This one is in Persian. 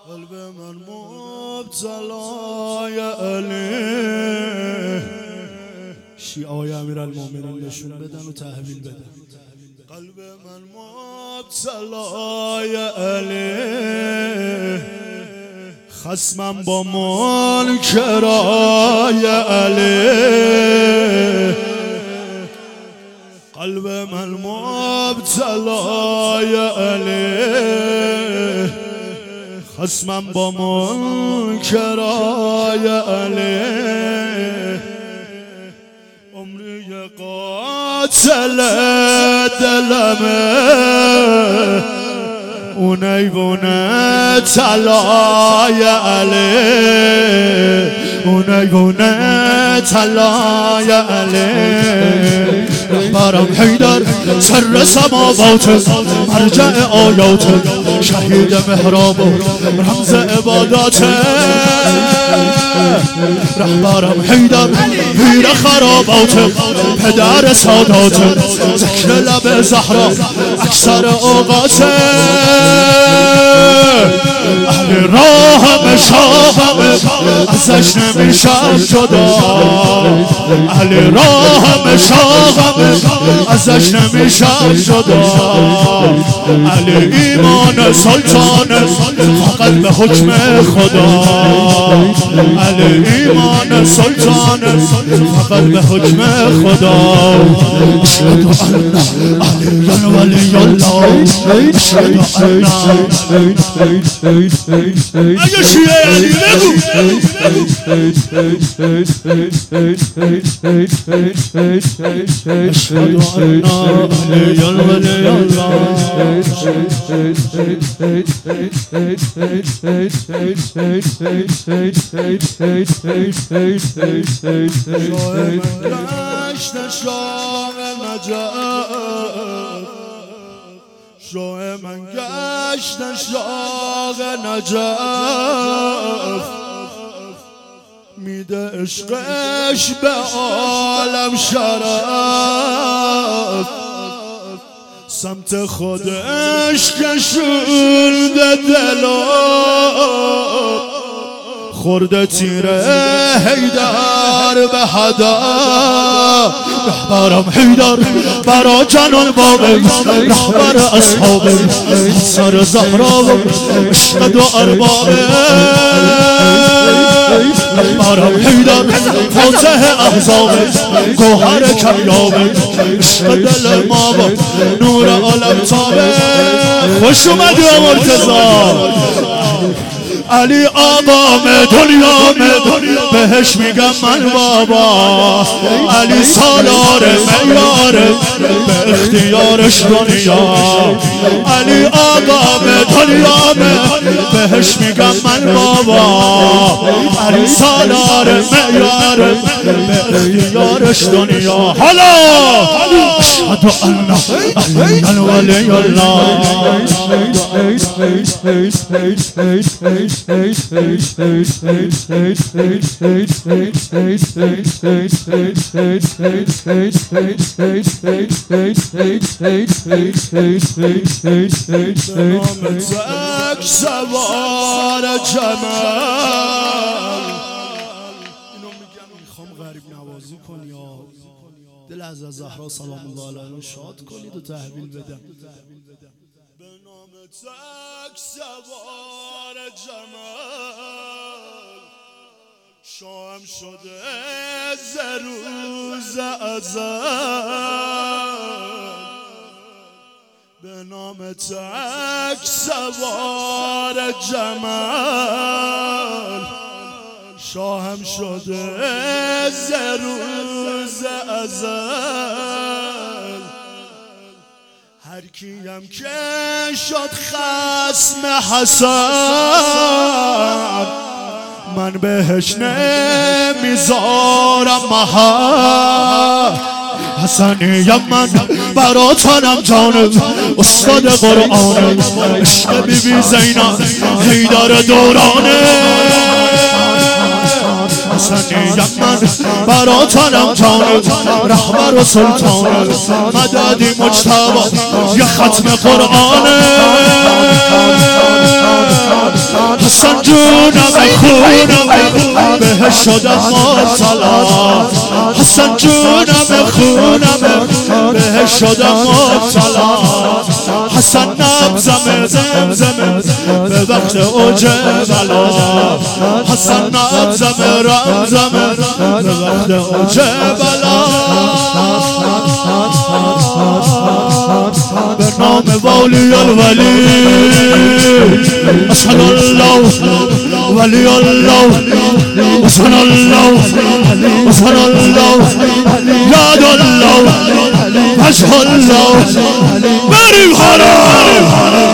قلب من مبتلای علی. شیعای امیرالمومنین نشون بدن و تحویل بدن. قلب من مبتلای علی، خصمم با منکرای علی. قلب من مبتلای علی، خصمم با منکرای علی. عمری قاتل دلمه، اونیونه طلای علی، اونیونه طلای علی. رهبرم حیدر سر سماوات، مرجع آیات، شهید محراب رمز عبادات. رهبرم حیدر پیر خرابات، پدر سادات، ذکر لب زهرا اکثر اوقات. اهل راهم شاهم ازش نمیشه جدا، اهل راهم شاهم ازش نمیشه جدا. اهل ایمان سلطان فقط به حکم خدا، اهل ایمان سلطان فقط به حکم خدا. اشهد ان علی ولی الله، اشهد ان اگه شیعه علی بگو. اشهد ان علی ولی الله. شاه نجف، شاه من گشت شاه نجف. میده عشقش به عالم شرف، سمت خودش کشونده دلو، خورده تیره حیدر به هدف. رهبرم حیدر برا جنان بابه، رهبر اصحابه سر زهرا عشق دو اربابه. رهبرم حیدر فاتح احزابه، گوهر کمیابه، عشق دل ما با نور عالم تابه. خوش اومدی مرتضی. علی آقام دنیامه بهش میگم من بابا، علی سالار میاره به اختیارش دنیا. علی آقام دنیامه بهش میگم من بابا، علی سالار میاره به اختیارش دنیا. حالا اشهد ان علی ولی الله. نامتک سوار جمال. اینو میگم میخوام غریب نوازی کنی، دل از زهرا سلام الله علیها شاد کنید و تحویل بدم. به نام تک سوار جمال، شام شده ز روز ازل. به نام تک سوار جمال، شاهم شده ز روز ازل. هر کیم که شد خصم حسن، من بهش نمیذارم محل. حسنیم من براتنم جانم، استاد قرآنم، عشق بی بی زینب حیدر دورانه. حسنیم من براتنم جانم، رهبر و سلطانم، مددی مجتبی یه ختم قرآنه. حسن جونم خونم بهش شدم مبتلا حسن جونم خونم بهش شدم مبتلا حسن نبزم زمزم به وقت اوج بلا حسن نبزم رمزم به وقت اوج بلا به نام والی الولی اشهد الله ولی الله اشهد الله اشهد الله یاد الله اشهد الله بریم حرام